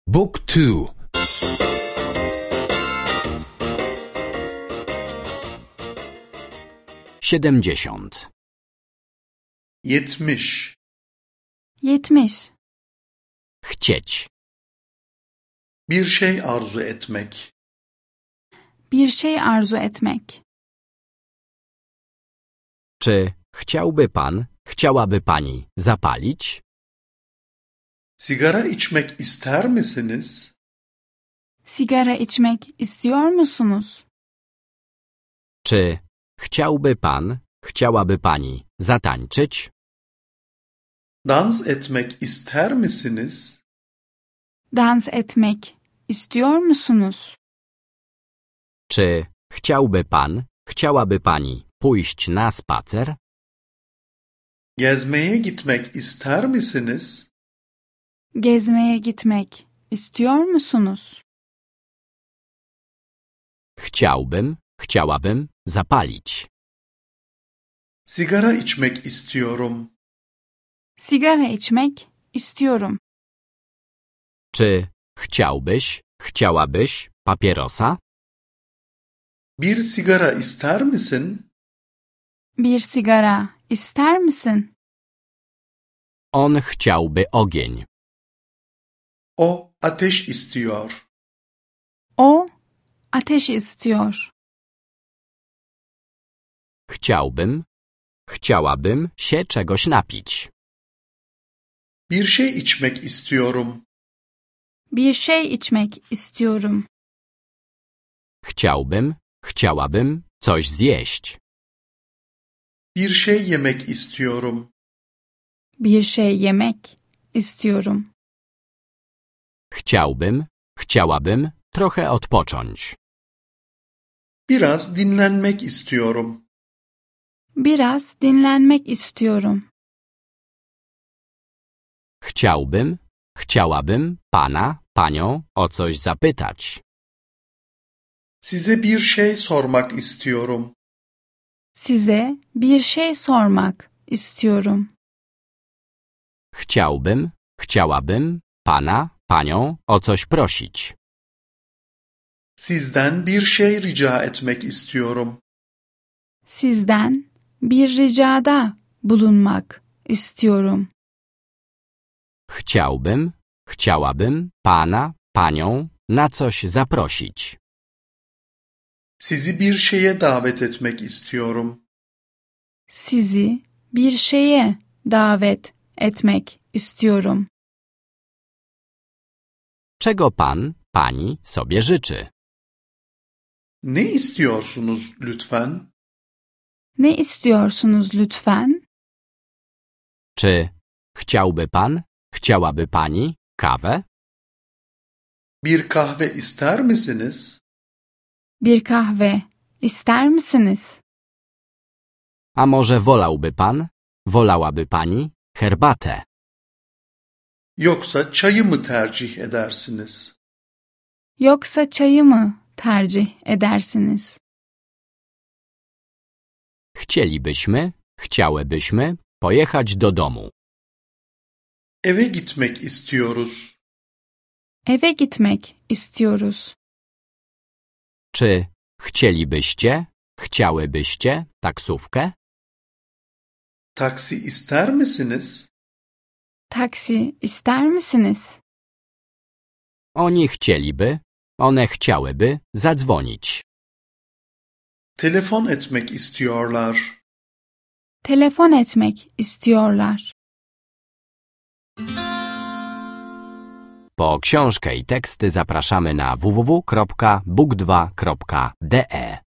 Book 2. 70. 70. 70. Chcieć. Bir şey arzu etmek. Bir şey arzu etmek. Czy chciałby pan, chciałaby pani zapalić? Sigara içmek ister misiniz? Sigara içmek istiyor musunuz? Czy chciałby pan, chciałaby pani zatańczyć? Dans etmek ister misiniz? Dans etmek istiyor musunuz? Czy chciałby pan, chciałaby pani pójść na spacer? Gezmeye gitmek ister misiniz? Gezmeye gitmek istiyor musunuz? Chciałbym, chciałabym zapalić. Sigara içmek istiyorum. Sigara içmek istiyorum. Czy chciałbyś, chciałabyś papierosa? Bir sigara ister misin? Bir sigara ister misin? On chciałby ogień. O ateş istiyor. O ateş istiyor. Chciałbym, chciałabym się czegoś napić. Bir şey içmek istiyorum. Bir şey içmek istiyorum. Chciałbym, chciałabym coś zjeść. Bir şey yemek istiyorum. Bir şey yemek istiyorum. Chciałbym, chciałabym trochę odpocząć. Biraz dinlenmek istiyorum. Biraz dinlenmek istiyorum. Chciałbym, chciałabym pana, panią o coś zapytać. Size bir şey sormak istiyorum. Size bir şey sormak istiyorum. Chciałbym, chciałabym pana, panią o coś prosić. Sizden bir şey rica etmek istiyorum. Sizden bir ricada bulunmak istiyorum. Chciałbym, chciałabym pana, panią na coś zaprosić. Sizi bir şeye davet etmek istiyorum. Sizi bir şeye davet etmek istiyorum. Czego pan, pani sobie życzy? Ne istiyorsunuz lütfen? Ne istiyorsunuz lütfen? Czy chciałby pan, chciałaby pani kawę? Bir kahve ister misiniz? Bir kahve ister misiniz? A może wolałby pan, wolałaby pani herbatę? Yoksa çayı mı tercih edersiniz? Yoksa çayı mı tercih edersiniz? Chcielibyśmy, chciałybyśmy pojechać do domu. Eve gitmek istiyoruz. Eve gitmek istiyoruz. Czy chcielibyście, chciałybyście taksówkę? Taksi ister misiniz? Taksi ister misiniz? Oni chcieliby, one chciałyby zadzwonić. Telefon etmek istiyorlar. Telefon etmek istiyorlar. Po książkę i teksty zapraszamy na www.book2.de.